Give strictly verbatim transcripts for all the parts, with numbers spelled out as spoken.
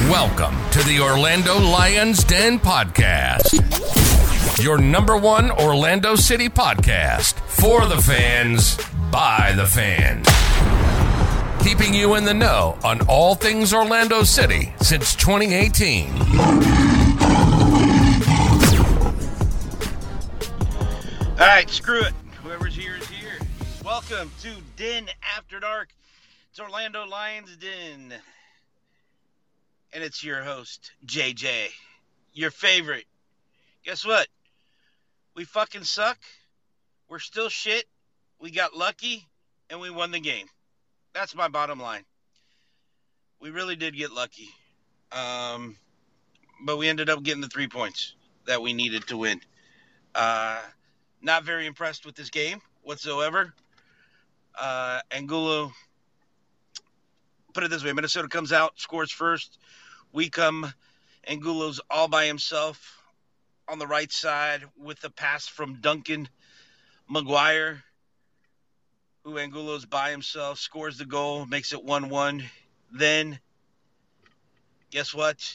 Welcome to the Orlando Lions Den Podcast, your number one Orlando City podcast for the fans, by the fans. Keeping you in the know on all things Orlando City since twenty eighteen. All right, screw it. Whoever's here is here. Welcome to Den After Dark. It's Orlando Lions Den. And it's your host, J J. Your favorite. Guess what? We fucking suck. We're still shit. We got lucky, and we won the game. That's my bottom line. We really did get lucky. Um, but we ended up getting the three points that we needed to win. Uh, not very impressed with this game whatsoever. Uh, Angulo, put it this way, Minnesota comes out, scores first. We come, Angulo's all by himself on the right side with a pass from Duncan McGuire, who Angulo's by himself, scores the goal, makes it one one. Then, guess what?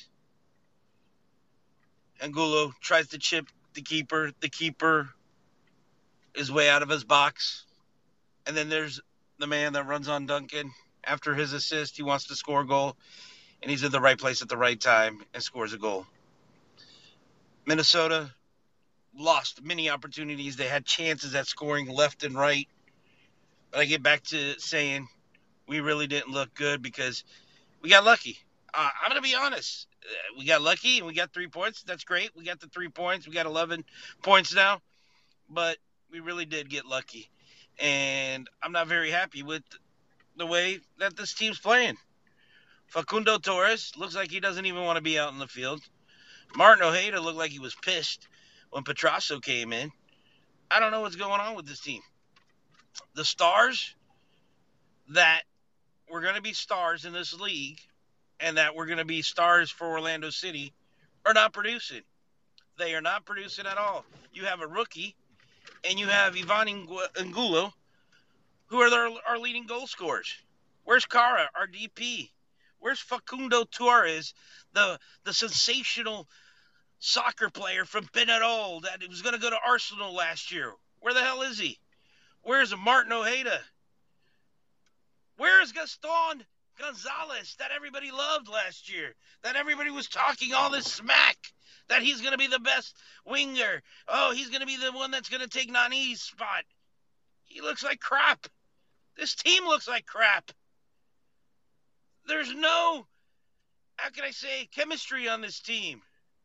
Angulo tries to chip the keeper. The keeper is way out of his box. And then there's the man that runs on Duncan. After his assist, he wants to score a goal. And he's in the right place at the right time and scores a goal. Minnesota lost many opportunities. They had chances at scoring left and right. But I get back to saying we really didn't look good because we got lucky. Uh, I'm going to be honest. We got lucky and we got three points. That's great. We got the three points. We got eleven points now. But we really did get lucky. And I'm not very happy with the way that this team's playing. Facundo Torres looks like he doesn't even want to be out in the field. Martin Ojeda looked like he was pissed when Petrasso came in. I don't know what's going on with this team. The stars that were going to be stars in this league and that were going to be stars for Orlando City are not producing. They are not producing at all. You have a rookie and you have Ivan Angulo, who are their, our leading goal scorers. Where's Kara, our D P? Where's Facundo Torres, the the sensational soccer player from Peñarol that was going to go to Arsenal last year? Where the hell is he? Where's Martin Ojeda? Where is Gaston Gonzalez that everybody loved last year? That everybody was talking all this smack that he's going to be the best winger. Oh, he's going to be the one that's going to take Nani's spot. He looks like crap. This team looks like crap. There's no, how can I say, chemistry on this team.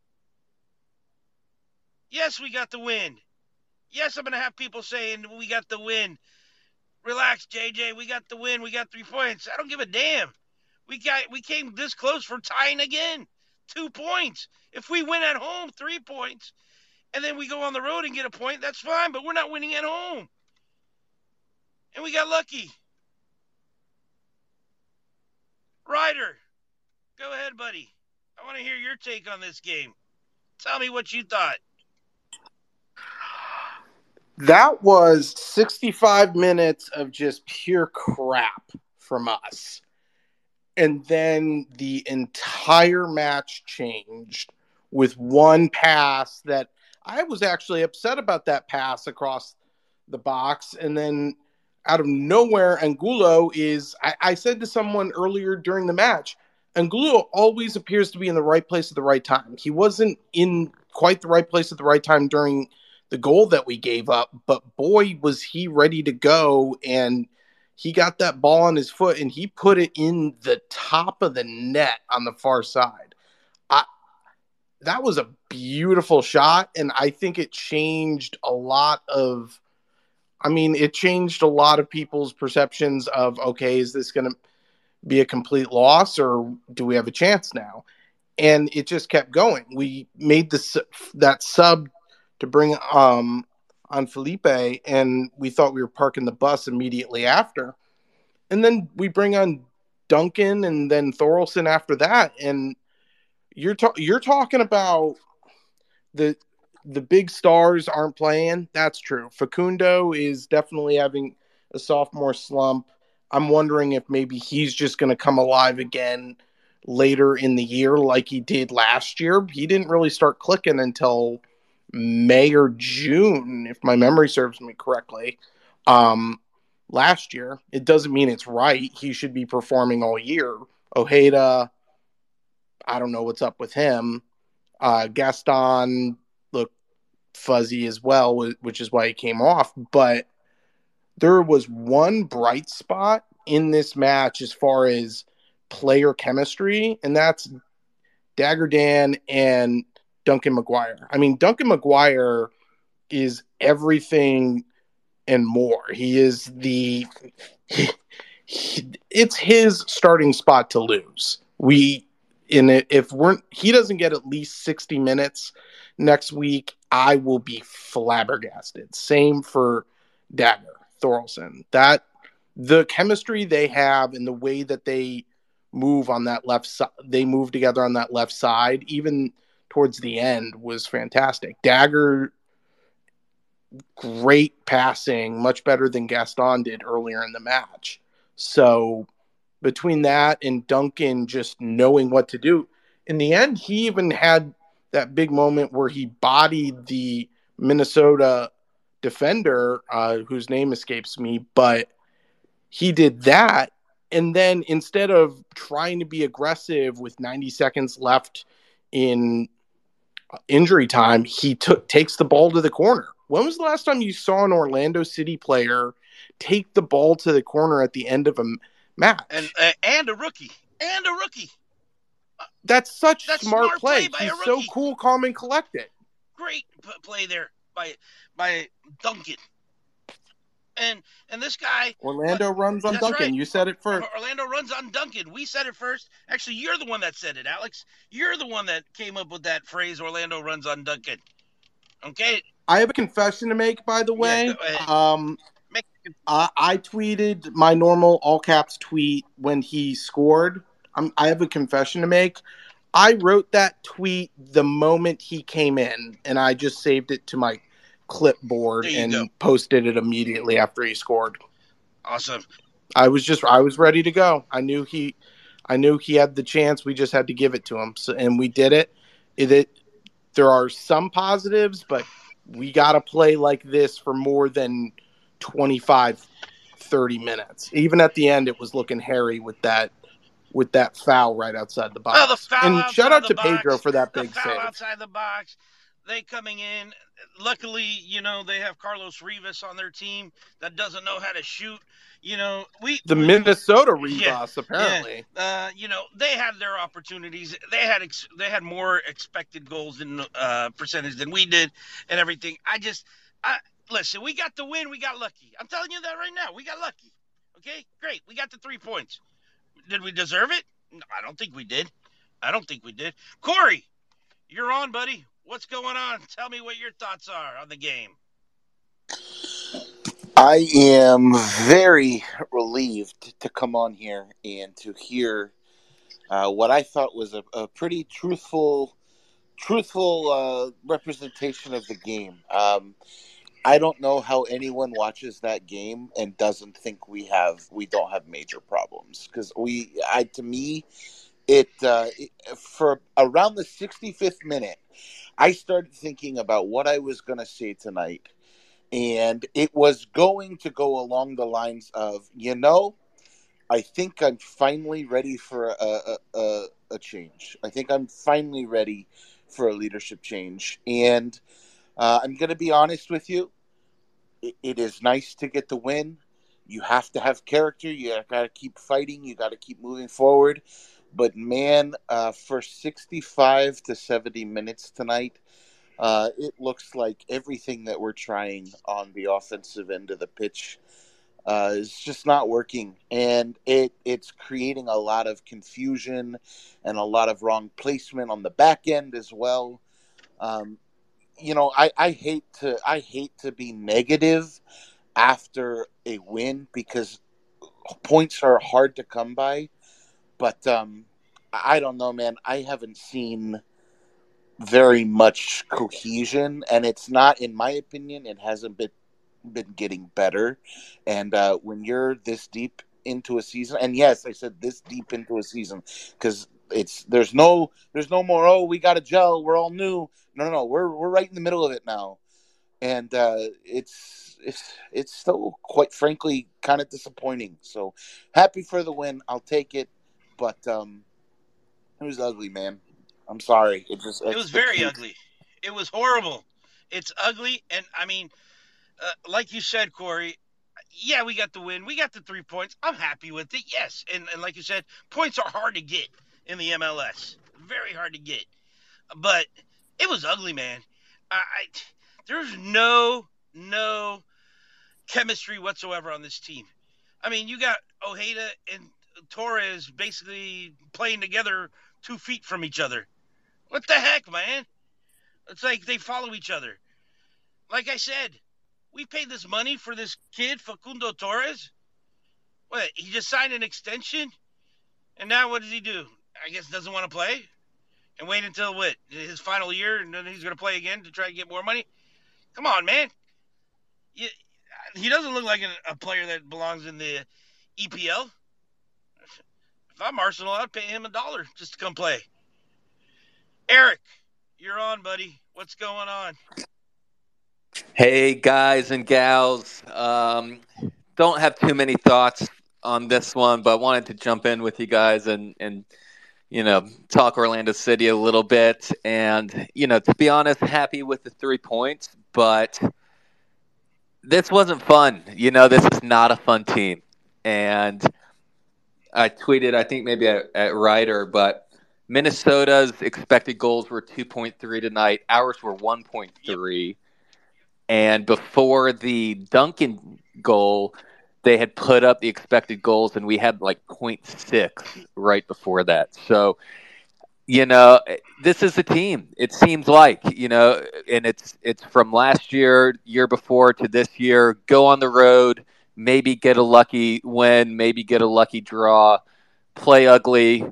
Yes, we got the win. Yes, I'm going to have people saying we got the win. Relax, J J. We got the win. We got three points. I don't give a damn. We got we came this close for tying again. Two points. If we win at home, three points, and then we go on the road and get a point, that's fine, but we're not winning at home. And we got lucky. Ryder, go ahead, buddy. I want to hear your take on this game. Tell me what you thought. That was sixty-five minutes of just pure crap from us. And then the entire match changed with one pass that I was actually upset about that pass across the box. And then out of nowhere, Angulo is, I, I said to someone earlier during the match, Angulo always appears to be in the right place at the right time. He wasn't in quite the right place at the right time during the goal that we gave up, but boy, was he ready to go, and he got that ball on his foot, and he put it in the top of the net on the far side. I, that was a beautiful shot, and I think it changed a lot of I mean, it changed a lot of people's perceptions of, okay, is this going to be a complete loss or do we have a chance now? And it just kept going. We made this that sub to bring um, on Felipe, and we thought we were parking the bus immediately after. And then we bring on Duncan and then Thorolson after that. And you're ta- you're talking about the the big stars aren't playing. That's true. Facundo is definitely having a sophomore slump. I'm wondering if maybe he's just going to come alive again later in the year like he did last year. He didn't really start clicking until May or June, if my memory serves me correctly. Um, last year, it doesn't mean it's right. He should be performing all year. Ojeda, I don't know what's up with him. Uh, Gaston looked fuzzy as well, which is why he came off. But there was one bright spot in this match as far as player chemistry, and that's Dagger Dan and Duncan McGuire. I mean, Duncan McGuire is everything and more. He is the he, he, it's his starting spot to lose. We in it if we're he doesn't get at least sixty minutes next week, I will be flabbergasted. Same for Dagger Thorolson. That the chemistry they have and the way that they move on that left side, they move together on that left side, even towards the end, was fantastic. Dagger, great passing, much better than Gaston did earlier in the match. So between that and Duncan just knowing what to do, in the end, he even had that big moment where he bodied the Minnesota defender, uh, whose name escapes me, but he did that. And then instead of trying to be aggressive with ninety seconds left in injury time, he took takes the ball to the corner. When was the last time you saw an Orlando City player take the ball to the corner at the end of a match? And uh, and a rookie. And a rookie. That's such That's smart, smart play. play by He's a so rookie. cool, calm, and collected. Great p- play there by by Duncan. And and this guy Orlando uh, runs on Duncan. Right. You said it first. Orlando runs on Duncan. We said it first. Actually, you're the one that said it, Alex. You're the one that came up with that phrase, Orlando runs on Duncan. Okay? I have a confession to make, by the way. Yeah, um, I, I tweeted my normal all caps tweet when he scored. I'm, I have a confession to make. I wrote that tweet the moment he came in, and I just saved it to my clipboard and go. posted it immediately after he scored. Awesome. I was just I was ready to go. I knew he I knew he had the chance. We just had to give it to him. So, and we did it. It, it there are some positives, but we got to play like this for more than twenty-five, thirty minutes. Even at the end, it was looking hairy with that with that foul right outside the box. Well, the foul and shout out to box, Pedro for that big the foul save. outside the box. They coming in. Luckily, you know, they have Carlos Rivas on their team that doesn't know how to shoot. You know, we the we, Minnesota Rivas yeah, apparently. Yeah. Uh, you know, they had their opportunities. They had ex- they had more expected goals in uh, percentage than we did, and everything. I just, I listen. We got the win. We got lucky. I'm telling you that right now. We got lucky. Okay, great. We got the three points. Did we deserve it? No, I don't think we did. I don't think we did. Corey, you're on, buddy. What's going on? Tell me what your thoughts are on the game. I am very relieved to come on here and to hear uh, what I thought was a, a pretty truthful, truthful uh, representation of the game. Um, I don't know how anyone watches that game and doesn't think we have we don't have major problems, because we, I to me, it, uh, it for around the sixty-fifth minute, I started thinking about what I was going to say tonight. And it was going to go along the lines of, you know, I think I'm finally ready for a, a, a, a change. I think I'm finally ready for a leadership change. And uh, I'm going to be honest with you. It, it is nice to get the win. You have to have character. You got to keep fighting. You got to keep moving forward. But, man, uh, for sixty-five to seventy minutes tonight, Uh, it looks like everything that we're trying on the offensive end of the pitch uh, is just not working. And it it's creating a lot of confusion and a lot of wrong placement on the back end as well. Um, you know, I, I hate to I hate to be negative after a win, because points are hard to come by. But um, I don't know, man. I haven't seen very much cohesion, and it's not, in my opinion, it hasn't been been getting better. And uh, when you're this deep into a season, and yes, I said this deep into a season, because it's there's no there's no more. Oh, we got to gel. We're all new. No, no, no. We're we're right in the middle of it now, and uh, it's it's it's still quite frankly kind of disappointing. So happy for the win. I'll take it, but um, it was ugly, man. I'm sorry. It just it was very ugly. It was horrible. It's ugly, and I mean, uh, like you said, Corey. Yeah, we got the win. We got the three points. I'm happy with it. Yes, and and like you said, points are hard to get in the M L S. Very hard to get. But it was ugly, man. I, I there's no no chemistry whatsoever on this team. I mean, you got Ojeda and Torres basically playing together two feet from each other. What the heck, man? It's like they follow each other. Like I said, we paid this money for this kid, Facundo Torres. What, he just signed an extension? And now what does he do? I guess doesn't want to play? And wait until, what, his final year, and then he's going to play again to try to get more money? Come on, man. You, he doesn't look like a, a player that belongs in the E P L. If I'm Arsenal, I'd pay him a dollar just to come play. Eric, you're on, buddy. What's going on? Hey, guys and gals. Um, don't have too many thoughts on this one, but wanted to jump in with you guys and, and, you know, talk Orlando City a little bit. And, you know, to be honest, happy with the three points, but this wasn't fun. You know, this is not a fun team. And I tweeted, I think maybe at, at Ryder, but Minnesota's expected goals were two point three tonight. Ours were one point three. Yep. And before the Duncan goal, they had put up the expected goals, and we had like point six right before that. So, you know, this is a team. It seems like, you know, and it's it's from last year, year before to this year. Go on the road, maybe get a lucky win, maybe get a lucky draw, play ugly,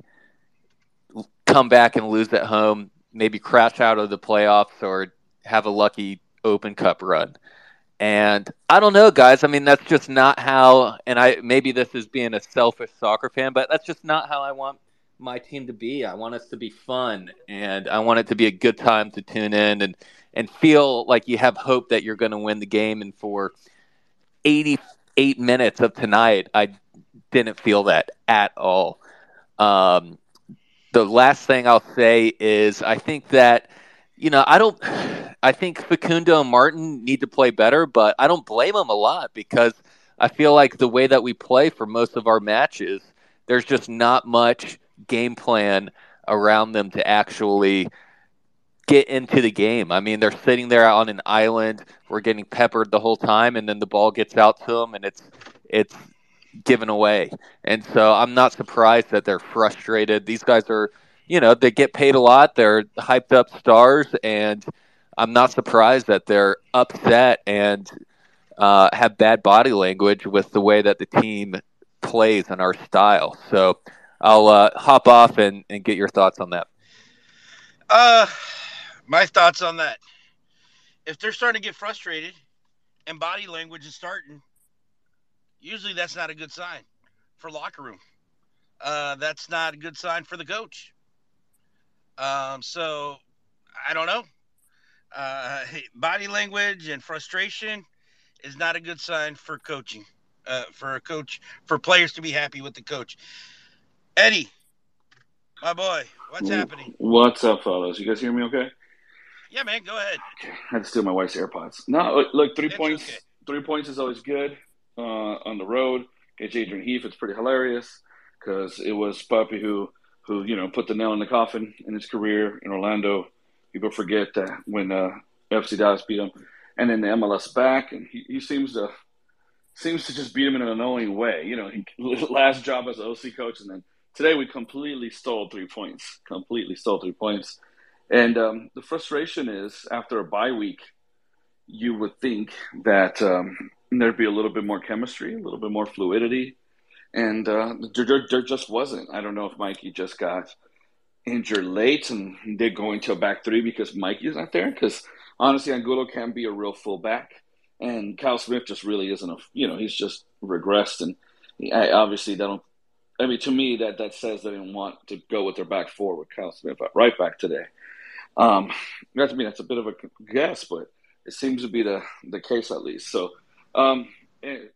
come back and lose at home, maybe crash out of the playoffs or have a lucky Open Cup run. And I don't know, guys. I mean, that's just not how, and I maybe this is being a selfish soccer fan, but that's just not how I want my team to be. I want us to be fun, and I want it to be a good time to tune in and, and feel like you have hope that you're going to win the game. And for eighty-eight minutes of tonight, I didn't feel that at all. Um, the last thing I'll say is I think that, you know, I don't – I think Facundo and Martin need to play better, but I don't blame them a lot because I feel like the way that we play for most of our matches, there's just not much game plan around them to actually get into the game. I mean, they're sitting there on an island. We're getting peppered the whole time, and then the ball gets out to them, and it's it's given away. And so I'm not surprised that they're frustrated. These guys are, you know, they get paid a lot. They're hyped up stars, and I'm not surprised that they're upset and uh, have bad body language with the way that the team plays and our style. So I'll uh, hop off and, and get your thoughts on that. Uh, my thoughts on that. If they're starting to get frustrated and body language is starting, usually that's not a good sign for locker room. Uh, that's not a good sign for the coach. Um, so I don't know. Uh, body language and frustration is not a good sign for coaching, uh, for a coach, for players to be happy with the coach. Eddie, my boy, what's happening? What's up, fellas? You guys hear me okay? Yeah, man, go ahead. Okay. I had to steal my wife's AirPods. No, look, look three It's points. okay. Three points is always good uh, on the road. Against Adrian Heath, it's pretty hilarious because it was Puppy who, who, you know, put the nail in the coffin in his career in Orlando. People forget that when uh, F C Dallas beat him, and then the M L S back, and he, he seems to seems to just beat him in an annoying way. You know, he, last job as an O C coach, and then today we completely stole three points. Completely stole three points, and um, the frustration is after a bye week, you would think that um, there'd be a little bit more chemistry, a little bit more fluidity, and uh, there, there, there just wasn't. I don't know if Mikey just got injured late and they're going to a back three because Mikey's not there. Because honestly, Angulo can be a real fullback, and Kyle Smith just really isn't a. You know, he's just regressed, and I, obviously, I don't. I mean, to me, that, that says they didn't want to go with their back four with Kyle Smith at right back today. Um, that to me, that's a bit of a guess, but it seems to be the, the case at least. So, um, it,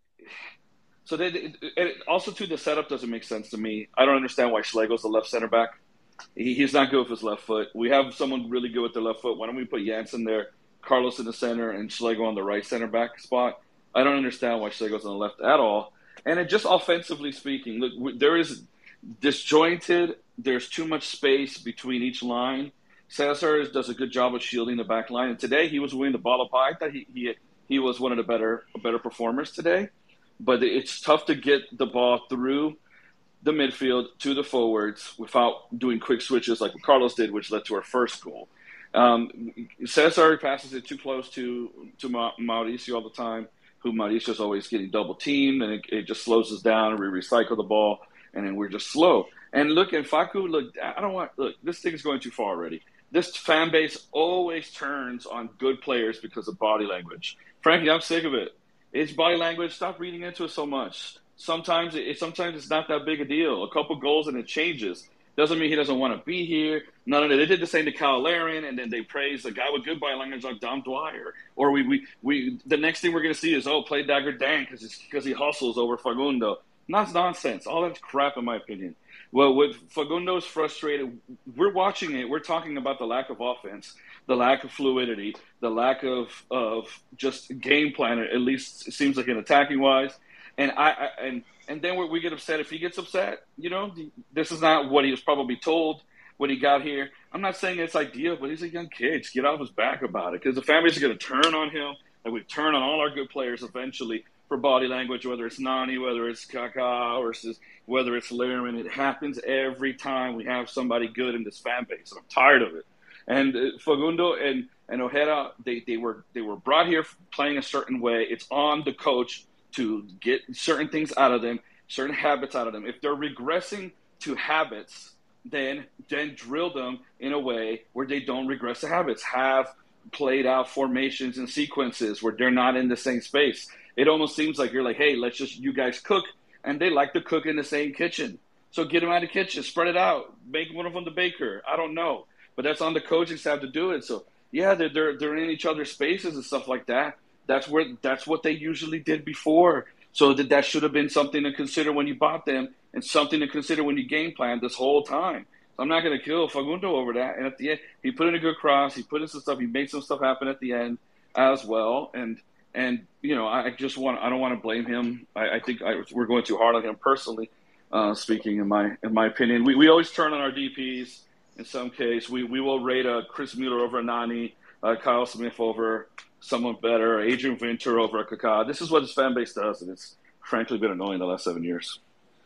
so they, it, it, also too, the setup doesn't make sense to me. I don't understand why Schlegel's the left center back. He, he's not good with his left foot. We have someone really good with their left foot. Why don't we put Jansen there, Carlos in the center, and Schlegel on the right center back spot? I don't understand why Schlegel's on the left at all. And it just offensively speaking, look, there is disjointed. There's too much space between each line. Cesar does a good job of shielding the back line. And today he was winning the ball up high. I thought he, he, he was one of the better better performers today. But it's tough to get the ball through the midfield to the forwards without doing quick switches like what Carlos did, which led to our first goal. Um, Cesar passes it too close to, to Ma- Mauricio all the time, who Mauricio's always getting double teamed, and it, it just slows us down. We recycle the ball, and then we're just slow. And look, and Facu, look, I don't want, look, this thing is going too far already. This fan base always turns on good players because of body language. Frankly, I'm sick of it. It's body language. Stop reading into it so much. Sometimes it, sometimes it's not that big a deal. A couple goals and it changes. Doesn't mean he doesn't want to be here. None of it. They did the same to Kyle Larin, and then they praised a guy with good body language like Dom Dwyer. Or we we, we the next thing we're going to see is, oh, play Dagger Dan because because he hustles over Facundo. That's nonsense. All that's crap, in my opinion. Well, with Fagundo's frustrated, we're watching it. We're talking about the lack of offense, the lack of fluidity, the lack of of just game plan. At least it seems like in attacking wise. And I, I and and then we get upset if he gets upset. You know, this is not what he was probably told when he got here. I'm not saying it's ideal, but he's a young kid. Just get off his back about it, because the families are going to turn on him, and we turn on all our good players eventually for body language, whether it's Nani, whether it's Kaká, or whether it's Lehrman. It happens every time we have somebody good in this fan base, and I'm tired of it. And uh, Facundo and and Ojeda, they they were they were brought here playing a certain way. It's on the coach to get certain things out of them, certain habits out of them. If they're regressing to habits, then then drill them in a way where they don't regress to habits. Have played out formations and sequences where they're not in the same space. It almost seems like you're like, hey, let's just you guys cook, and they like to cook in the same kitchen. So get them out of the kitchen, spread it out, make one of them the baker. I don't know, but that's on the coaching staff to do it. So yeah, they're they're, they're in each other's spaces and stuff like that. That's where that's what they usually did before. So that that should have been something to consider when you bought them, and something to consider when you game planned this whole time. So I'm not going to kill Facundo over that. And at the end, he put in a good cross. He put in some stuff. He made some stuff happen at the end as well. And and you know, I just want I don't want to blame him. I, I think I, we're going too hard on him personally. Uh, speaking in my in my opinion, we we always turn on our D Ps. In some case, we we will rate a Chris Mueller over a Nani, uh, Kyle Smith over someone better, Adrian Ventura over a Kaká. This is what his fan base does, and it's frankly been annoying the last seven years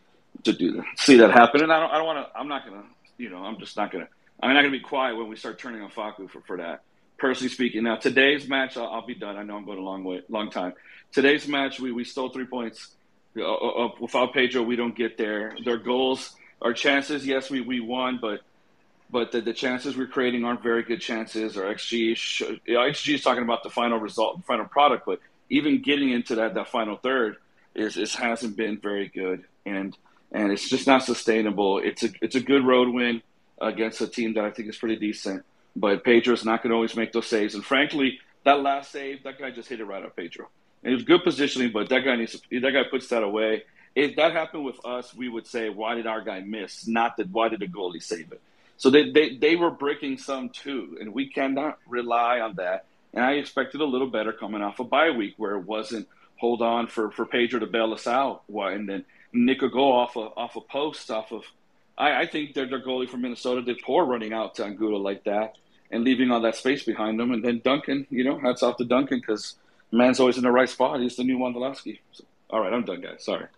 to do that, see that happen. And I don't, I don't want to. I'm not gonna, you know, I'm just not gonna. I'm not gonna be quiet when we start turning on Facu for, for that. Personally speaking, now today's match, I'll, I'll be done. I know I'm going a long way, long time. Today's match, we we stole three points. Uh, uh, without Pedro, we don't get there. Their goals, our chances, yes, we we won, but. But the, the chances we're creating aren't very good chances. Our X G, you know, X G is talking about the final result, final product, but even getting into that, that final third is, is hasn't been very good, and and it's just not sustainable. It's a it's a good road win against a team that I think is pretty decent, but Pedro's not going to always make those saves. And frankly, that last save, that guy just hit it right at Pedro. And it was good positioning, but that guy needs to, that guy puts that away. If that happened with us, we would say, why did our guy miss? Not that why did the goalie save it? So they, they, they were breaking some too, and we cannot rely on that. And I expected a little better coming off a bye week where it wasn't hold on for, for Pedro to bail us out, and then Nick will go off a off a post off of. I, I think their their goalie from Minnesota did poor running out to Angulo like that and leaving all that space behind them. And then Duncan, you know, hats off to Duncan because man's always in the right spot. He's the new Wondolowski. So, all right, I'm done, guys. Sorry.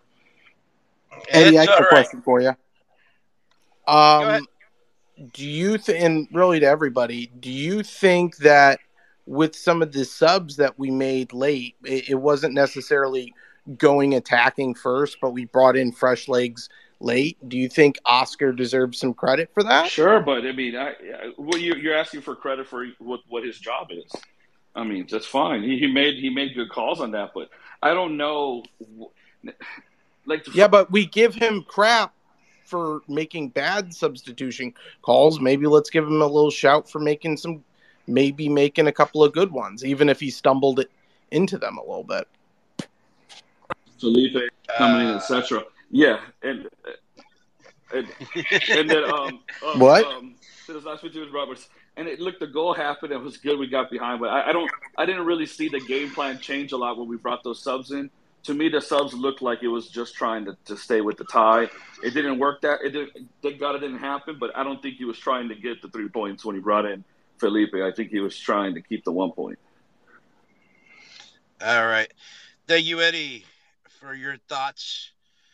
Eddie, I got a right. question for you. Um. Do you think, and really to everybody, do you think that with some of the subs that we made late, it, it wasn't necessarily going attacking first, but we brought in fresh legs late? Do you think Oscar deserves some credit for that? Sure, but I mean, I, I, well, you, you're asking for credit for what, what his job is. I mean, that's fine. He, he made he made good calls on that, but I don't know. Like, yeah, but we give him crap for making bad substitution calls. Maybe let's give him a little shout for making some, maybe making a couple of good ones, even if he stumbled into them a little bit. Felipe coming in, et cetera. Yeah, and and, and then um, um what? Um, so this last week with Roberts, and it looked the goal happened. It was good. We got behind, but I, I don't. I didn't really see the game plan change a lot when we brought those subs in. To me, the subs looked like it was just trying to, to stay with the tie. It didn't work. That it didn't. Thank God it didn't happen. But I don't think he was trying to get the three points when he brought in Felipe. I think he was trying to keep the one point. All right, thank you, Eddie, for your thoughts.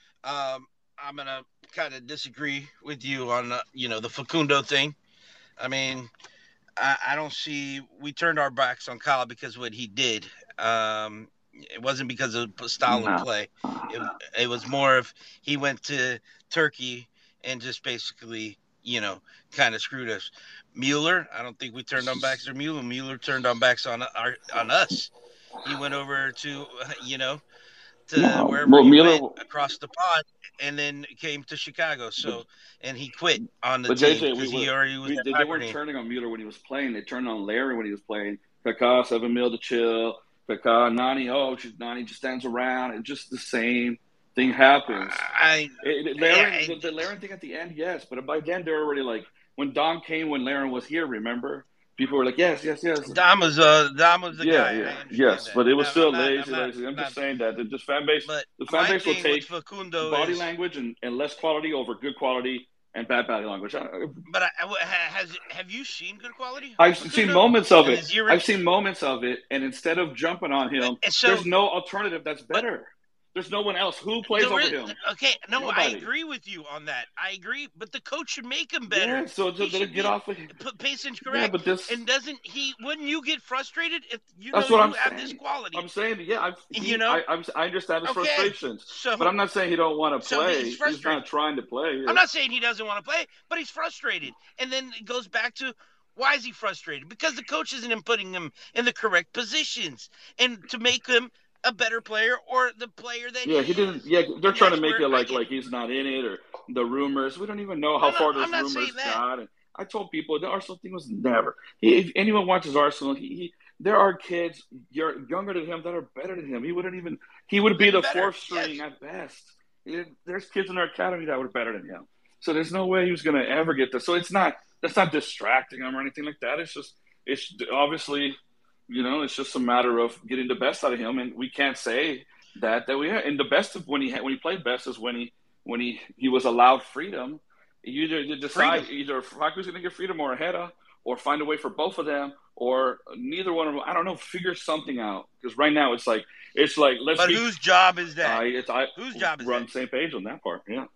Um, I'm gonna kind of disagree with you on uh, you know the Facundo thing. I mean, I, I don't see. We turned our backs on Kyle because of what he did. Um, it wasn't because of style No. of play. It, it was more of he went to Turkey and just basically, you know, kind of screwed us. Mueller, I don't think we turned on backs on Mueller. Mueller turned on backs on our on us. He went over to, you know, to No. wherever Well, he Mueller- went across the pond, and then came to Chicago. So, and he quit on the But team J J, because we, he were, already was we, at they, they weren't Hibernian. turning on Mueller when he was playing. They turned on Larry when he was playing. Kaká, seven mil to chill. Kaká, Nani, oh, she's, Nani just stands around. And just the same thing happens. I It, it, Laren, yeah, the, the Laren thing at the end, yes. But by then, they're already like, when Dom came when Laren was here, remember? People were like, yes, yes, yes. Dom was uh Dom was the yeah, guy. yeah, I understand yes. that. But it was I'm still not- lazy, I'm not- lazy. I'm not- just saying that. The just fan base, But the fan my base will thing take with Facundo body is, language and, and less quality over good quality and bad body language. I, but I, I- has have you seen good quality? I've Facundo? seen moments of And it. is he re- I've seen moments of it, and instead of jumping on him, And so- there's no alternative that's better. There's no one else who plays The over re- him. Okay, no, I Nobody. agree with you on that. I agree, but the coach should make him better. Yeah, so He just let should it get be- off of Put Payson Yeah, correct. but this. And doesn't he? Wouldn't you get frustrated if you That's know what you I'm have saying. this quality? I'm saying, yeah, I've, he, You know? I, I'm, I understand his Okay, frustrations, so but I'm not saying he don't want to So play. he's He's, frustrated. not trying to play. I'm not saying he doesn't want to play, but he's frustrated. And then it goes back to, why is he frustrated? Because the coach isn't putting him in the correct positions and to make him a better player or the player that Yeah, he he didn't. is. Yeah, they're And trying to that's make where it I like get- like he's not in it or the rumors. We don't even know how No, no, far I'm those not rumors saying that. got. And I told people the Arsenal thing was never. He, if anyone watches Arsenal, he, he there are kids you're younger than him that are better than him. He wouldn't even. He would be the Better, fourth string yes. at best. He- there's kids in our academy that were better than him. So there's no way he was going to ever get this. So it's not. That's not distracting him or anything like that. It's just. It's obviously. You know, it's just a matter of getting the best out of him, and we can't say that that we had. And the best of when he had, when he played best is when he when he, he was allowed freedom. You either you decide Freedom. either Facu's going to get freedom or Herrera, or find a way for both of them, or neither one of them. I don't know. Figure something out because right now it's like it's like let's. But be, whose job is that? I, it's, I, Whose job is we're on that? the same page on that part. Yeah.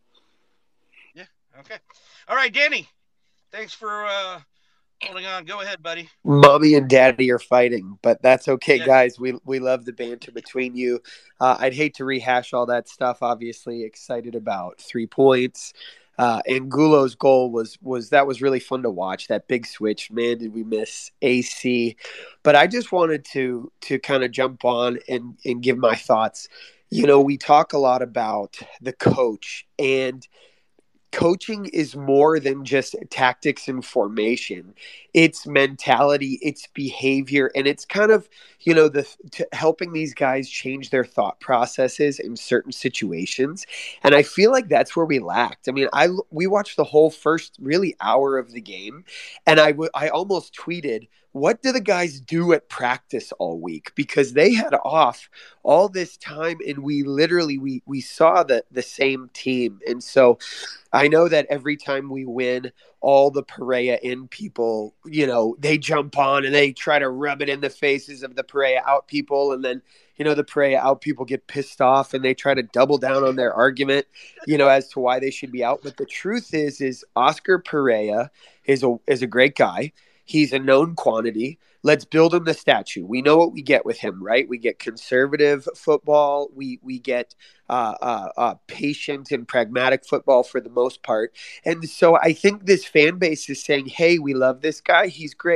Yeah. Okay. All right, Danny. Thanks for uh, holding on. Go ahead, buddy. Mommy and daddy are fighting, but that's okay, Yeah. guys. We we love the banter between you. Uh, I'd hate to rehash all that stuff. Obviously, excited about three points. Uh, and Gulo's goal was was that was really fun to watch. That big switch, man, did we miss A C? But I just wanted to to kind of jump on and and give my thoughts. You know, we talk a lot about the coach, and coaching is more than just tactics and formation. It's mentality, it's behavior, and it's kind of, you know, the to helping these guys change their thought processes in certain situations. And I feel like that's where we lacked. I mean, I we watched the whole first really hour of the game, and I w- I almost tweeted, what do the guys do at practice all week? Because they had off all this time, and we literally we we saw the the same team. And so I know that every time we win, all the Pereira in people, you know, they jump on and they try to rub it in the faces of the Pereira out people. And then, you know, the Pereira out people get pissed off and they try to double down on their argument, you know, as to why they should be out. But the truth is, is Oscar Pereira is a, is a great guy. He's a known quantity. Let's build him the statue. We know what we get with him, right? We get conservative football. We we get uh, uh, uh, patient and pragmatic football for the most part. And so I think this fan base is saying, hey, we love this guy. He's great.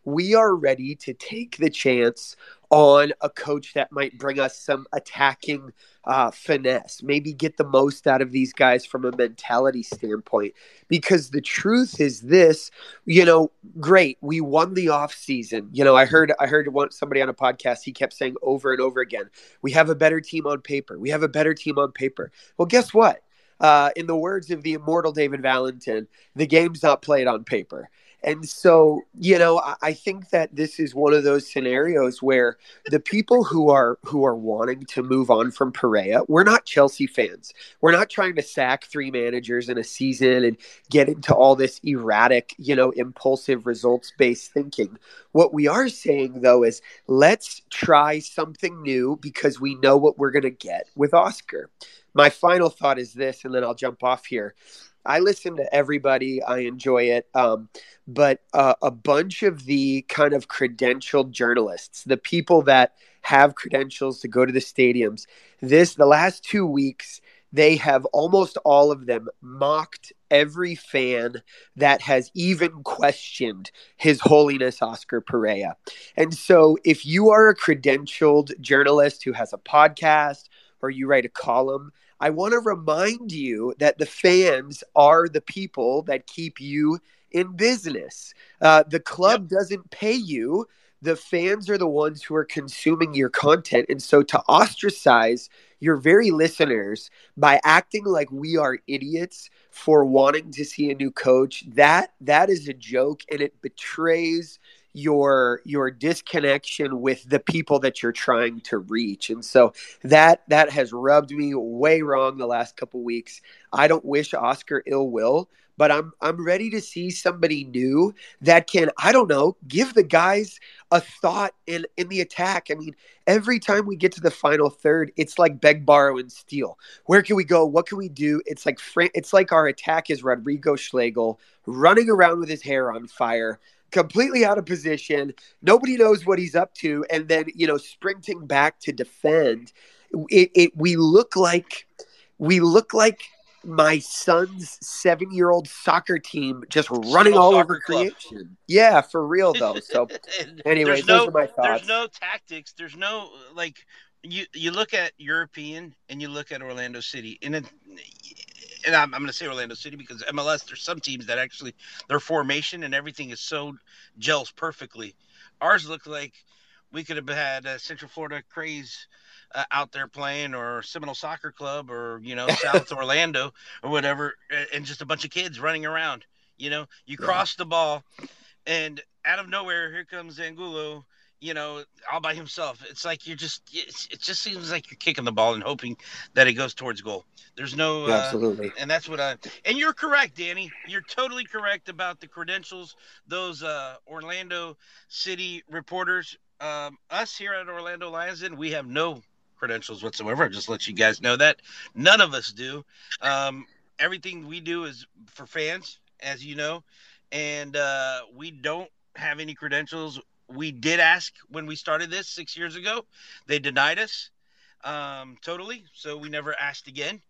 we are ready to take the chance on a coach that might bring us some attacking uh, finesse, maybe get the most out of these guys from a mentality standpoint. Because the truth is this, you know, great, we won the offseason. You know, I heard I heard one, somebody on a podcast, he kept saying over and over again, we have a better team on paper. We have a better team on paper. Well, guess what? Uh, in the words of the immortal David Valentin, the game's not played on paper. And so, you know, I, I think that this is one of those scenarios where the people who are who are wanting to move on from Perea, we're not Chelsea fans. We're not trying to sack three managers in a season and get into all this erratic, you know, impulsive results-based thinking. What we are saying, though, is let's try something new because we know what we're going to get with Oscar. My final thought is this, and then I'll jump off here. I listen to everybody. I enjoy it. Um, but uh, a bunch of the kind of credentialed journalists, the people that have credentials to go to the stadiums, this, the last two weeks, they have almost all of them mocked every fan that has even questioned His Holiness Oscar Perea. And so if you are a credentialed journalist who has a podcast or you write a column, I want to remind you that the fans are the people that keep you in business. Uh, the club yep. doesn't pay you. The fans are the ones who are consuming your content. And so to ostracize your very listeners by acting like we are idiots for wanting to see a new coach, that that is a joke, and it betrays your your disconnection with the people that you're trying to reach. And so that that has rubbed me way wrong the last couple weeks. I don't wish Oscar ill will, but I'm I'm ready to see somebody new that can, I don't know, give the guys a thought in in the attack. I mean, every time we get to the final third, it's like beg, borrow, and steal. Where can we go? What can we do? It's like it's like our attack is Rodrigo Schlegel running around with his hair on fire, completely out of position. Nobody knows what he's up to. And then, you know, sprinting back to defend. It, it we look like we look like my son's seven-year-old soccer team just running all over creation. Yeah, for real though. So anyways, no, those are my thoughts. There's no tactics. There's no, like, you you look at European and you look at Orlando City, and it, and I'm, I'm going to say Orlando City because M L S, there's some teams that actually their formation and everything is so gels perfectly. Ours look like we could have had a Central Florida Craze uh, out there playing, or Seminole Soccer Club, or, you know, South Orlando or whatever, and just a bunch of kids running around. You know, you yeah. cross the ball, and out of nowhere, here comes Angulo, you know, all by himself. It's like you're just, it just seems like you're kicking the ball and hoping that it goes towards goal. There's no, uh, absolutely. And that's what I, and you're correct, Danny. You're totally correct about the credentials. Those uh, Orlando City reporters, um, us here at Orlando Lions Den, we have no credentials whatsoever. I'll just let you guys know that. None of us do. Um, everything we do is for fans, as you know, and uh, we don't have any credentials. We did ask when we started this six years ago. They denied us um, totally, so we never asked again.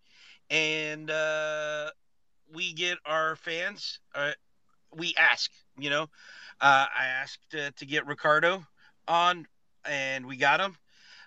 And uh, we get our fans, uh, we ask, you know. Uh, I asked uh, to get Ricardo on, and we got him.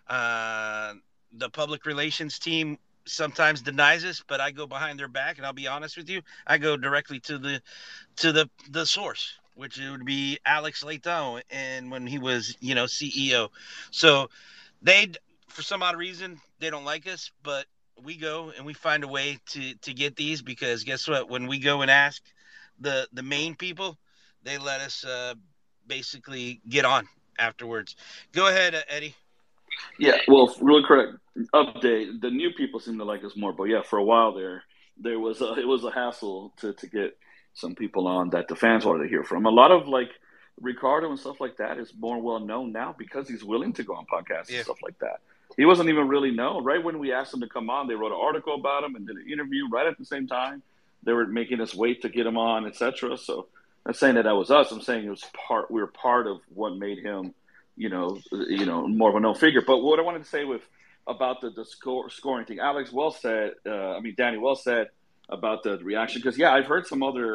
Uh, the public relations team sometimes denies us, but I go behind their back, and I'll be honest with you, I go directly to the to the the source, which would be Alex Leighton, and when he was, you know, C E O. So they, for some odd reason, they don't like us, but we go and we find a way to to get these, because guess what? When we go and ask the the main people, they let us uh, basically get on afterwards. Go ahead, uh, Eddie. Yeah, well, really correct update. The new people seem to like us more, but yeah, for a while there, there was a, it was a hassle to, to get some people on that the fans wanted to hear from. A lot of like Ricardo and stuff like that is more well known now because he's willing to go on podcasts yeah. and stuff like that. He wasn't even really known. Right when we asked him to come on, they wrote an article about him and did an interview right at the same time. They were making us wait to get him on, et cetera. So I'm not saying that that was us. I'm saying it was part. We were part of what made him, you know, you know, more of a known figure. But what I wanted to say with about the the score, scoring thing, Alex well said. Uh, I mean, Danny well said about the reaction, because yeah, I've heard some other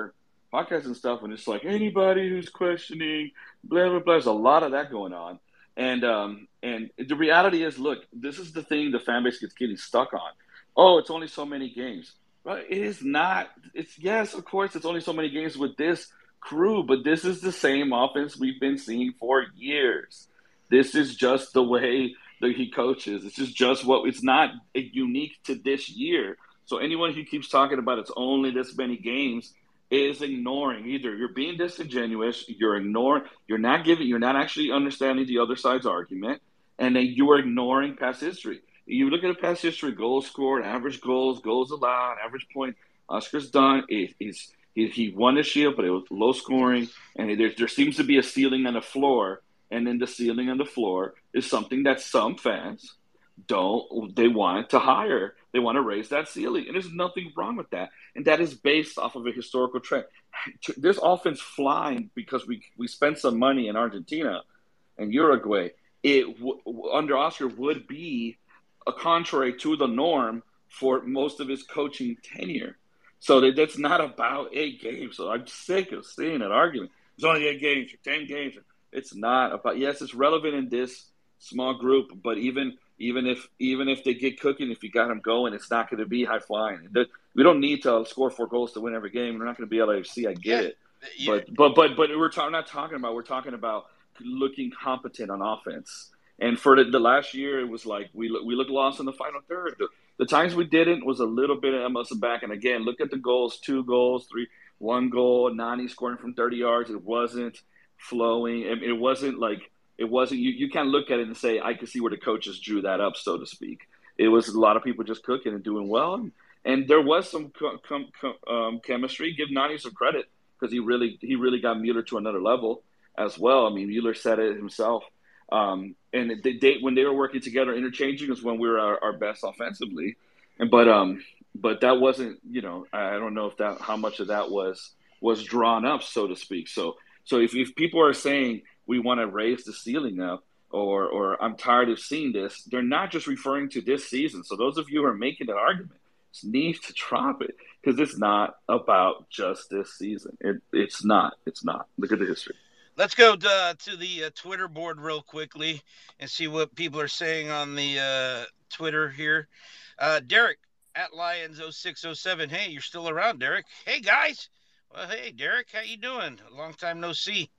podcasts and stuff, and it's like anybody who's questioning, blah blah blah. There's a lot of that going on, and um, and the reality is, look, this is the thing the fan base gets getting stuck on. Oh, it's only so many games, but it is not. It's yes, of course, it's only so many games with this crew, but this is the same offense we've been seeing for years. This is just the way that he coaches. It's just just what it's not unique to this year. So anyone who keeps talking about it's only this many games is ignoring. Either you're being disingenuous, you're ignoring, you're not giving, you're not actually understanding the other side's argument, and then you are ignoring past history. You look at the past history: goals scored, average goals, goals allowed, average point. Oscar's done. It, he's he, he won the Shield, but it was low scoring, and there there seems to be a ceiling and a floor. And then the ceiling and the floor is something that some fans don't, they want to higher. They want to raise that ceiling. And there's nothing wrong with that. And that is based off of a historical trend. This offense flying because we, we spent some money in Argentina and Uruguay. It w- under Oscar would be a contrary to the norm for most of his coaching tenure. So that, that's not about eight games. So I'm sick of seeing that argument. It's only eight games or ten games. It's not about, yes, it's relevant in this small group, but even even if even if they get cooking, if you got them going, it's not going to be high flying. We don't need to score four goals to win every game. We're not going to be L A F C. I get Yeah. it, Yeah. but but but but we're ta- not talking about. We're talking about looking competent on offense. And for the, the last year, it was like we we looked lost in the final third. The, the times we didn't was a little bit of Emerson back. And again, look at the goals: two goals, three, one goal. Nani scoring from thirty yards. It wasn't flowing. It wasn't like it wasn't. You, you can't look at it and say I can see where the coaches drew that up, so to speak. It was a lot of people just cooking and doing well, and, and there was some com, com, com, um, chemistry. Give Nani some credit because he really he really got Mueller to another level as well. I mean, Mueller said it himself. Um, and they, they, when they were working together, interchanging was when we were our, our best offensively. And but um, but that wasn't, you know, I don't know if that how much of that was was drawn up, so to speak. So. So if, if people are saying we want to raise the ceiling up or or I'm tired of seeing this, they're not just referring to this season. So those of you who are making that argument need to drop it because it's not about just this season. It, it's not. It's not. Look at the history. Let's go to, to the uh, Twitter board real quickly and see what people are saying on the uh, Twitter here. Uh, Derek at Lions oh six oh seven. Hey, you're still around, Derek. Hey, guys. Well, hey, Derek, how you doing? A long time no see.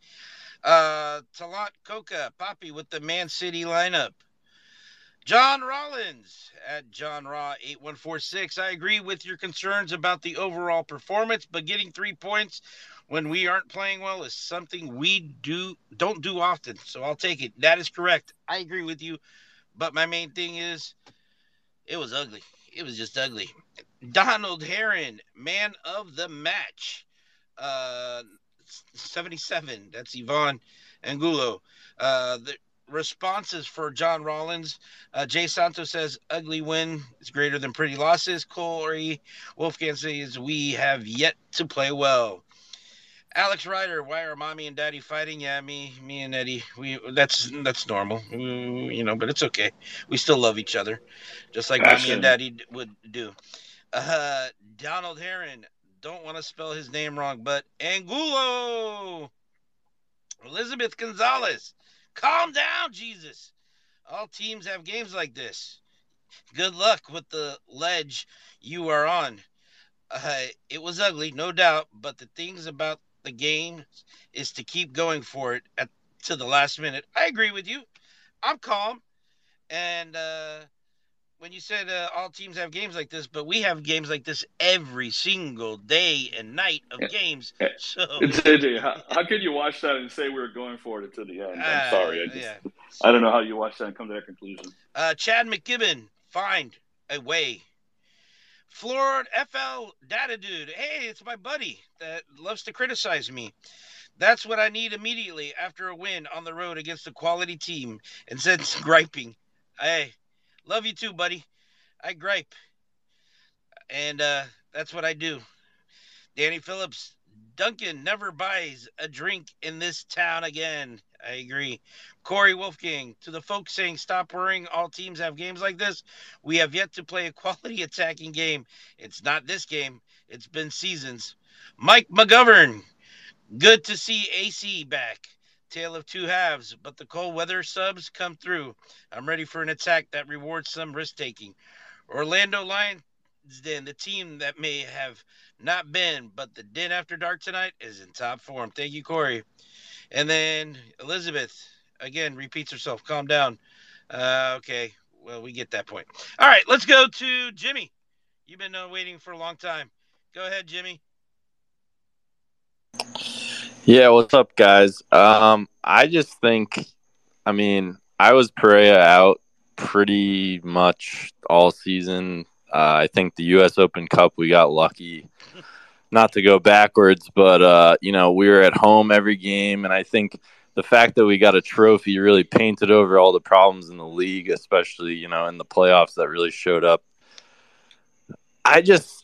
Uh, Talant Coca, Poppy with the Man City lineup. John Rollins at John Raw eight one four six. I agree with your concerns about the overall performance, but getting three points when we aren't playing well is something we do don't do often. So I'll take it. That is correct. I agree with you. But my main thing is it was ugly. It was just ugly. Donald Heron, man of the match. Uh, seventy-seven. That's Yvonne Angulo. Uh, the responses for John Rollins. Uh, Jay Santos says, ugly win is greater than pretty losses. Corey Wolfgang says, we have yet to play well. Alex Ryder, why are mommy and daddy fighting? Yeah, me, me and Eddie, we that's that's normal, mm, you know, but it's okay. We still love each other, just like Passion. Mommy and daddy would do. Uh, Donald Heron, don't want to spell his name wrong, but Angulo. Elizabeth Gonzalez, calm down, Jesus. All teams have games like this. Good luck with the ledge you are on. Uh, it was ugly, no doubt, but the things about the game is to keep going for it at to the last minute. I agree with you. I'm calm. And uh, when you said uh, all teams have games like this, but we have games like this every single day and night of games. So how, how could you watch that and say we were going for it until the end? I'm uh, sorry. I just yeah. I don't know how you watch that and come to that conclusion. Uh, Chad McKibben, find a way. Florida F L Data Dude. Hey, it's my buddy that loves to criticize me. That's what I need immediately after a win on the road against a quality team. Instead of griping. Hey, love you too, buddy. I gripe. And uh, that's what I do. Danny Phillips. Duncan never buys a drink in this town again. I agree. Corey Wolfgang, to the folks saying stop worrying, all teams have games like this. We have yet to play a quality attacking game. It's not this game. It's been seasons. Mike McGovern, good to see A C back. Tale of two halves, but the cold weather subs come through. I'm ready for an attack that rewards some risk taking. Orlando Lions Den, the team that may have not been, but the Den after dark tonight is in top form. Thank you, Corey. And then Elizabeth, again, repeats herself. Calm down. Uh, okay, well, we get that point. All right, let's go to Jimmy. You've been uh, waiting for a long time. Go ahead, Jimmy. Yeah, what's up, guys? Um, I just think, I mean, I was Perea out pretty much all season. Uh, I think the U S Open Cup, we got lucky. Not to go backwards, but, uh, you know, we were at home every game, and I think the fact that we got a trophy really painted over all the problems in the league, especially, you know, in the playoffs that really showed up. I just,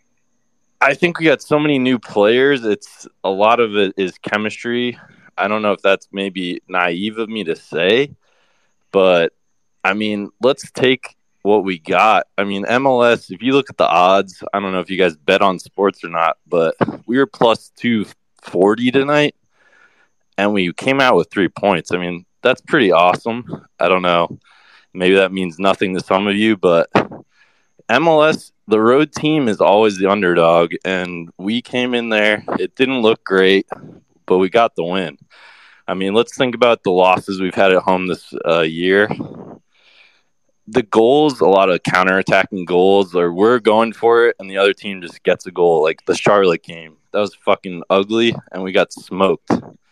I think we got so many new players. It's a lot of it is chemistry. I don't know if that's maybe naive of me to say, but I mean, let's take what we got. I mean, M L S, if you look at the odds, I don't know if you guys bet on sports or not, but we were plus two forty tonight, and we came out with three points. I mean, that's pretty awesome. I don't know. Maybe that means nothing to some of you, but M L S, the road team is always the underdog, and we came in there. It didn't look great, but we got the win. I mean, let's think about the losses we've had at home this uh, year. The goals, a lot of counterattacking goals, or we're going for it, and the other team just gets a goal. Like the Charlotte game, that was fucking ugly, and we got smoked.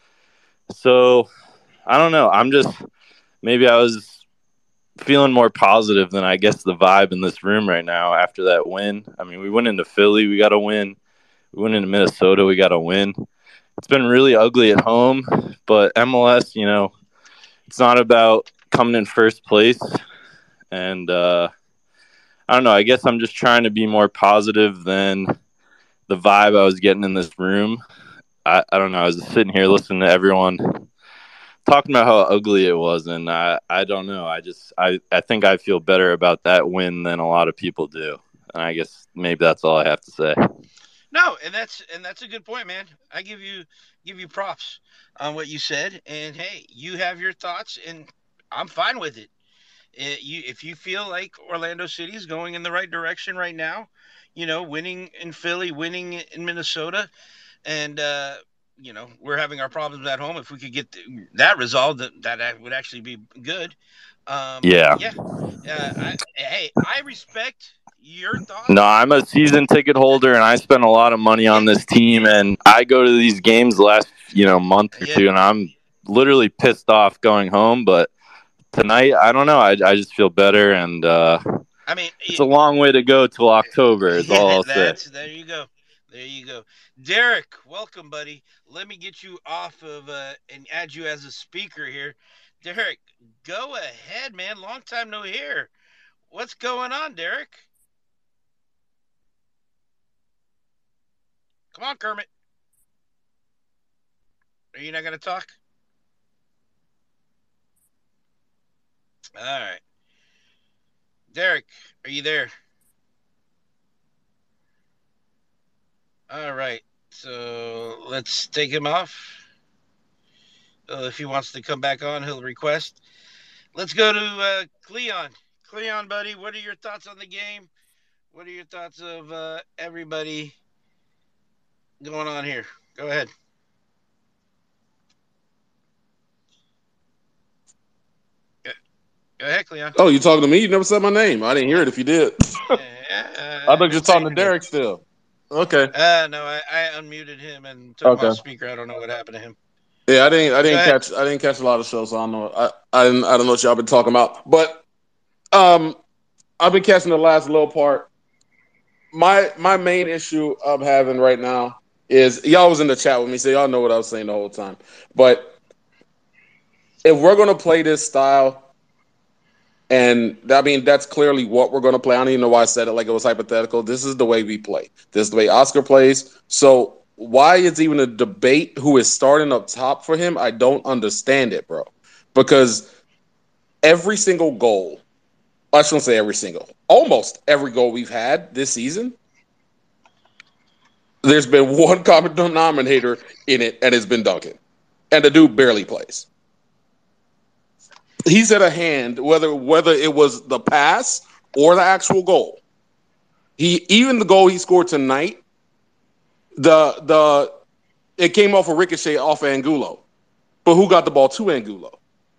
So, I don't know. I'm just, maybe I was feeling more positive than I guess the vibe in this room right now after that win. I mean, we went into Philly, we got to win. We went into Minnesota, we got to win. It's been really ugly at home, but M L S, you know, it's not about coming in first place. And uh, I don't know, I guess I'm just trying to be more positive than the vibe I was getting in this room. I, I don't know, I was just sitting here listening to everyone talking about how ugly it was, and I, I don't know. I just I, I think I feel better about that win than a lot of people do. And I guess maybe that's all I have to say. No, and that's and that's a good point, man. I give you give you props on what you said, and hey, you have your thoughts, and I'm fine with it. It you, if you feel like Orlando City is going in the right direction right now, you know, winning in Philly, winning in Minnesota, and uh, you know, we're having our problems at home. If we could get that resolved, that that would actually be good. Um, yeah. Yeah. Uh, I, hey, I respect your thoughts. No, I'm a season ticket holder, and I spend a lot of money on this team, and I go to these games the last, you know, month or Yeah. two, and I'm literally pissed off going home. But tonight, I don't know. I, I just feel better, and uh, I mean, it's a long way to go till October is all I'll say. That's, there you go. There you go. Derek, welcome, buddy. Let me get you off of uh, and add you as a speaker here. Derek, go ahead, man. Long time no hear. What's going on, Derek? Come on, Kermit. Are you not going to talk? All right. Derek, are you there? All right. So let's take him off. Uh, if he wants to come back on, he'll request. Let's go to uh, Cleon. Cleon, buddy, what are your thoughts on the game? What are your thoughts of uh, everybody going on here? Go ahead. Go ahead, Cleon. Oh, you talking to me? You never said my name. I didn't hear it if you did. Uh, I thought you were talking to Derek still. Okay. Uh, no, I, I unmuted him and took Okay. him off speaker. I don't know what happened to him. Yeah, I didn't. I didn't Go ahead. catch. I didn't catch a lot of shows, so I don't know. I I, didn't, I don't know what y'all been talking about. But um, I've been catching the last little part. My my main issue I'm having right now is y'all was in the chat with me, so y'all know what I was saying the whole time. But if we're gonna play this style, and I mean that's clearly what we're gonna play. I don't even know why I said it like it was hypothetical. This is the way we play. This is the way Oscar plays. So why it's even a debate who is starting up top for him, I don't understand it, bro. Because every single goal, I shouldn't say every single, almost every goal we've had this season There's been one common denominator in it, and it's been Duncan. And the dude barely plays. He's at a hand, whether whether it was the pass or the actual goal. He even the goal he scored tonight, the the it came off a ricochet off of Angulo. But who got the ball to Angulo?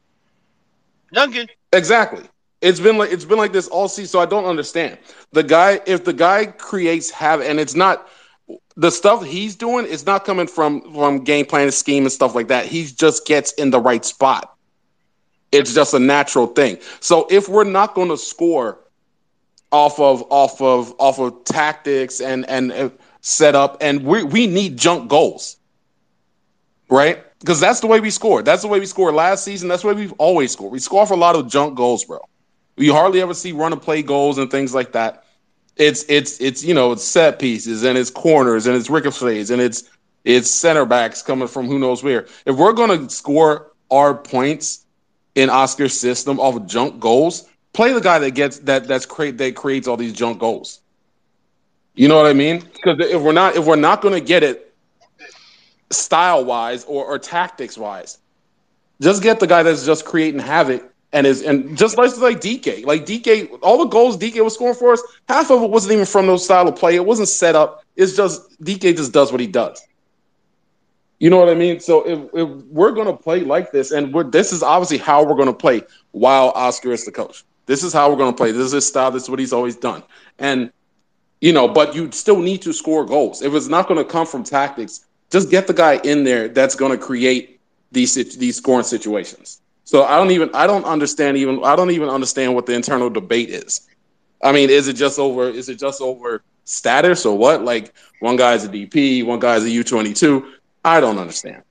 Duncan. Exactly. It's been like it's been like this all season, so I don't understand. The guy, if the guy creates havoc, and it's not the stuff he's doing is not coming from from game plan, scheme, and stuff like that. He just gets in the right spot. It's just a natural thing. So if we're not going to score off of off of off of tactics and and, and setup, and we we need junk goals, right? Because that's the way we scored. That's the way we scored last season. That's the way we've always scored. We score off a lot of junk goals, bro. You hardly ever see run and play goals and things like that. It's it's it's you know it's set pieces and it's corners and it's ricochets and it's it's center backs coming from who knows where. If we're gonna score our points in Oscar's system off of junk goals, play the guy that gets that that's create that creates all these junk goals. You know what I mean? Because if we're not if we're not gonna get it style wise or, or tactics wise, just get the guy that's just creating havoc. And is and just like like D K, like D K, all the goals D K was scoring for us, half of it wasn't even from those style of play. It wasn't set up. It's just D K just does what he does. You know what I mean? So if, if we're gonna play like this, and we're, this is obviously how we're gonna play while Oscar is the coach. This is how we're gonna play. This is his style. This is what he's always done. And you know, but you still need to score goals. If it's not gonna come from tactics, just get the guy in there that's gonna create these these scoring situations. So I don't even I don't understand even I don't even understand what the internal debate is. I mean, is it just over is it just over status or what? Like one guy's a D P, one guy's a U twenty-two. I don't understand.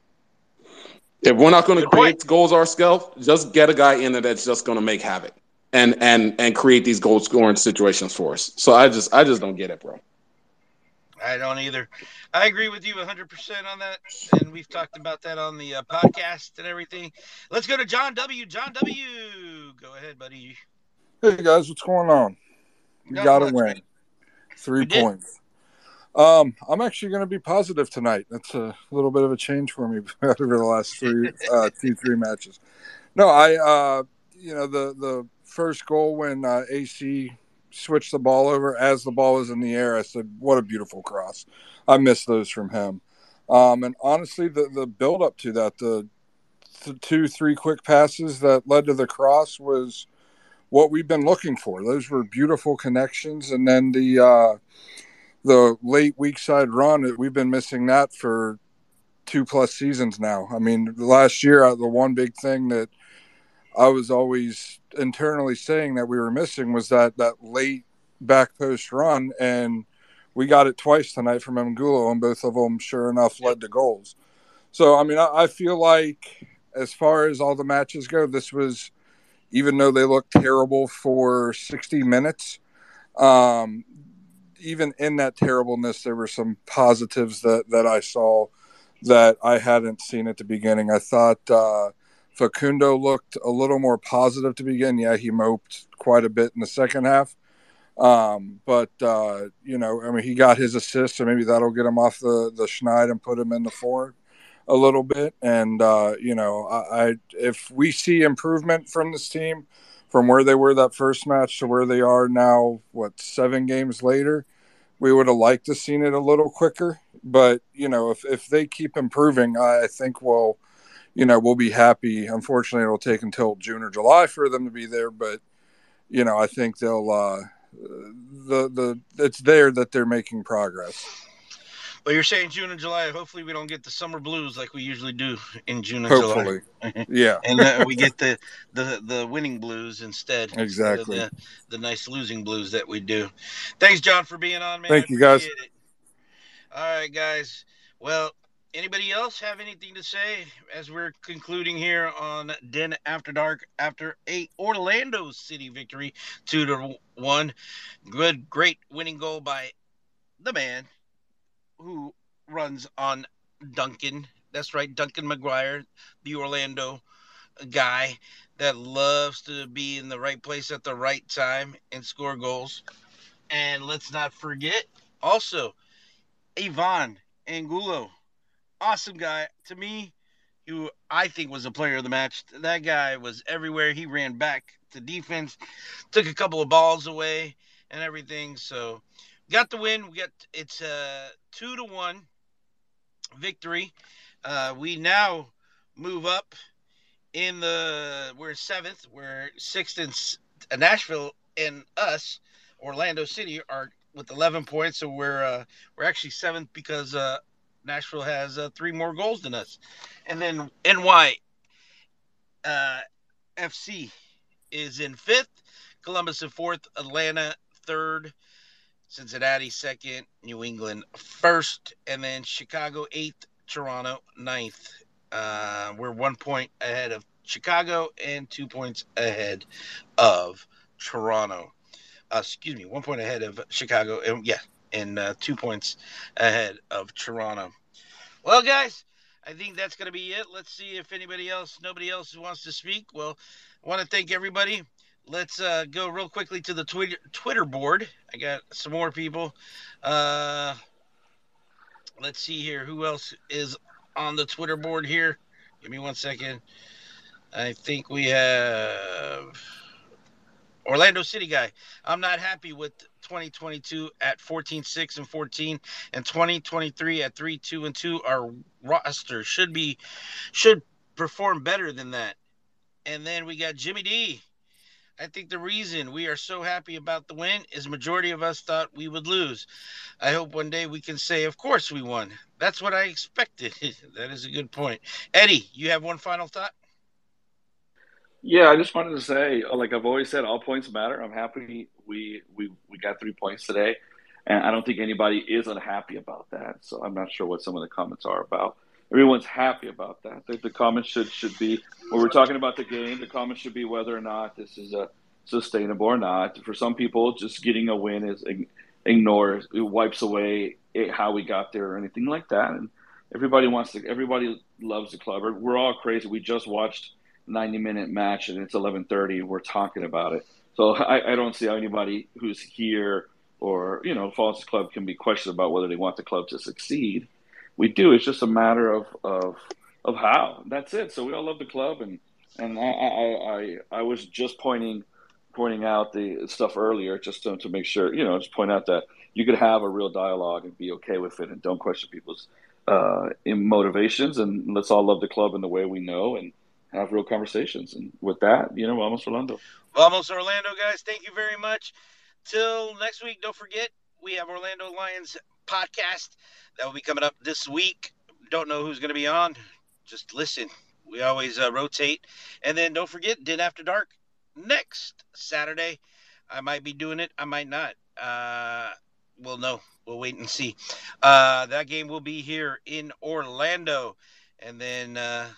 If we're not going to create goals ourselves, just get a guy in there that's just going to make havoc and and and create these goal scoring situations for us. So I just I just don't get it, bro. I don't either. I agree with you one hundred percent on that, and we've talked about that on the uh, podcast and everything. Let's go to John W. John W., go ahead, buddy. Hey, guys, what's going on? We got to win. Man. Three we points. Um, I'm actually going to be positive tonight. That's a little bit of a change for me over the last three, uh, two, three matches. No, I, uh, you know, the, the first goal when uh, A C switched the ball over as the ball was in the air, I said, what a beautiful cross. I missed those from him. Um, and honestly, the, the build up to that, the, the two, three quick passes that led to the cross was what we've been looking for. Those were beautiful connections. And then the, uh, the late weak side run, we've been missing that for two plus seasons now. I mean, last year, the one big thing that I was always internally saying that we were missing was that that late back post run, and we got it twice tonight from Angulo, and both of them, sure enough, led to goals. So, I mean, I, I feel like as far as all the matches go, this was, even though they looked terrible for sixty minutes, um, even in that terribleness, there were some positives that, that I saw that I hadn't seen at the beginning. I thought uh, Facundo looked a little more positive to begin. Yeah, he moped quite a bit in the second half. Um, but, uh, you know, I mean, he got his assist, so maybe that'll get him off the, the schneid and put him in the forward a little bit. And, uh, you know, I, I if we see improvement from this team, from where they were that first match to where they are now, what, seven games later, we would have liked to seen it a little quicker. But, you know, if, if they keep improving, I think we'll, you know, we'll be happy. Unfortunately, it'll take until June or July for them to be there. But, you know, I think they'll, uh, the, the, it's there that they're making progress. Well, you're saying June and July. Hopefully, we don't get the summer blues like we usually do in June and Hopefully. July. Yeah. And uh, we get the, the, the winning blues instead. Exactly. Instead of the, the nice losing blues that we do. Thanks, John, for being on, man. Thank you, guys. It. All right, guys. Well, anybody else have anything to say as we're concluding here on Den After Dark after a Orlando City victory, two to one. Good, great winning goal by the man who runs on Duncan. That's right, Duncan McGuire, the Orlando guy that loves to be in the right place at the right time and score goals. And let's not forget, also, Ivan Angulo. Awesome guy. To me, who I think was a player of the match. That guy was everywhere. He ran back to defense, took a couple of balls away and everything. So got the win. We got it's a two to one victory. Uh, we now move up in the we're seventh. We're sixth in uh, Nashville and us, Orlando City, are with eleven points. So we're uh, we're actually seventh because uh, Nashville has uh, three more goals than us. And then N Y uh, F C is in fifth, Columbus in fourth, Atlanta third, Cincinnati second, New England first, and then Chicago eighth, Toronto ninth. Uh, we're one point ahead of Chicago and two points ahead of Toronto. Uh, excuse me, one point ahead of Chicago, and yeah, and uh, two points ahead of Toronto. Well, guys, I think that's going to be it. Let's see if anybody else, nobody else wants to speak. Well, I want to thank everybody. Let's uh, go real quickly to the Twitter Twitter board. I got some more people. Uh, let's see here. Who else is on the Twitter board here? Give me one second. I think we have Orlando City guy. I'm not happy with twenty twenty-two at fourteen six and fourteen, and twenty twenty-three at three two and two. Our roster should be should perform better than that. And then we got Jimmy D. I think the reason we are so happy about the win is majority of us thought we would lose. I hope one day we can say, of course we won. That's what I expected. That is a good point. Eddie, you have one final thought? Yeah, I just wanted to say, like I've always said, all points matter. I'm happy we we we got three points today, and I don't think anybody is unhappy about that. So I'm not sure what some of the comments are about. Everyone's happy about that. The, the comments should should be when we're talking about the game. The comments should be whether or not this is a sustainable or not. For some people, just getting a win is ignores, it wipes away it, how we got there or anything like that. And everybody wants to. Everybody loves the club. We're all crazy. We just watched ninety minute match and it's eleven thirty. We're talking about it. So I, I don't see how anybody who's here or, you know, follows the club can be questioned about whether they want the club to succeed. We do. It's just a matter of, of, of how. That's it. So we all love the club. And, and I, I, I, I was just pointing, pointing out the stuff earlier just to, to make sure, you know, just point out that you could have a real dialogue and be okay with it and don't question people's uh, motivations. And let's all love the club in the way we know and have real conversations. And with that, you know, Vamos Orlando. Vamos Orlando, guys. Thank you very much. Till next week, don't forget, we have Orlando Lions podcast that will be coming up this week. Don't know who's going to be on. Just listen. We always uh, rotate. And then don't forget, Den After Dark next Saturday. I might be doing it. I might not. Uh, we'll know. We'll wait and see. Uh, that game will be here in Orlando. And then, uh,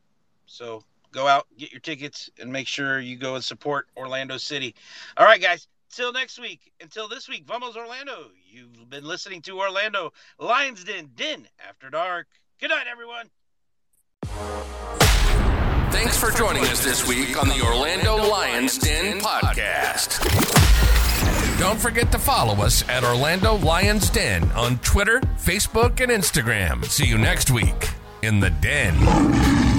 so go out, get your tickets, and make sure you go and support Orlando City. All right, guys. Till next week. Until this week, Vamos Orlando. You've been listening to Orlando Lions Den, Den After Dark. Good night, everyone. Thanks for joining us this week on the Orlando Lions Den podcast. Don't forget to follow us at Orlando Lions Den on Twitter, Facebook, and Instagram. See you next week in the Den.